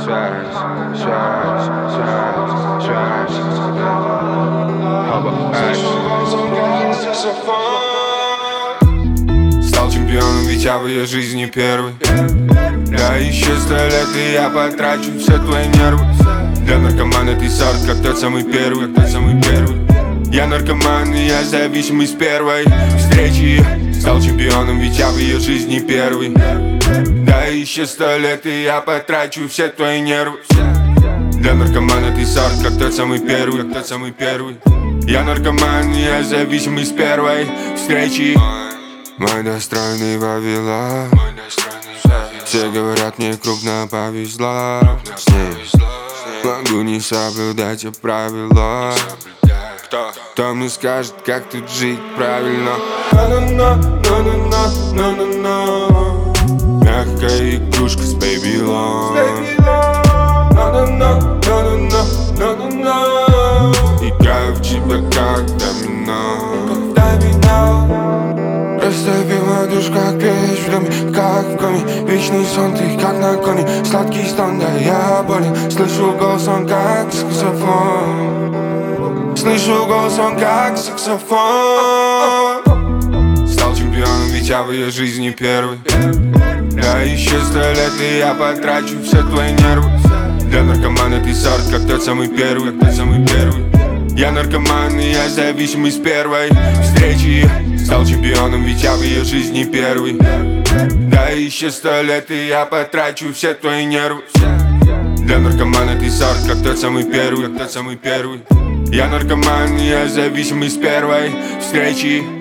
Стал чемпионом, ведь я в ее жизни первый. Да еще 100 лет, и я потрачу все твои нервы. Для наркомана ты сорт, как тот самый первый, Я наркоман, и я зависимый с первой встречи. Стал чемпионом, ведь я в ее жизни первый. Да еще 100 лет, и я потрачу все твои нервы. Для наркомана ты сорт, как тот самый первый, Я наркоман, и я зависимый с первой встречи. Мой достойный Вавилон. Все говорят, мне крупно повезло с ней. Могу не соблюдать я правила. Кто мне скажет, как тут жить правильно? Мягкая игрушка с Babylon. Играю в тебя как домино. Растопила душ, как печь в доме, как в коме. Вечный сон, ты как на коне. Сладкий стон, да я болен. Слышу голос, он как саксофон. Слышу голос, он как саксофон. Стал чемпионом, ведь я в ее жизни первый. Да еще 100 лет, и я потрачу все твои нервы. Для наркомана ты сорт, как тот самый первый, Я наркоман, и я зависимый с первой встречи. Стал чемпионом, ведь я в ее жизни первый. Да еще 100 лет, и я потрачу все твои нервы. Для наркомана ты сорт, как тот самый первый, Я наркоман, и я зависимый с первой встречи.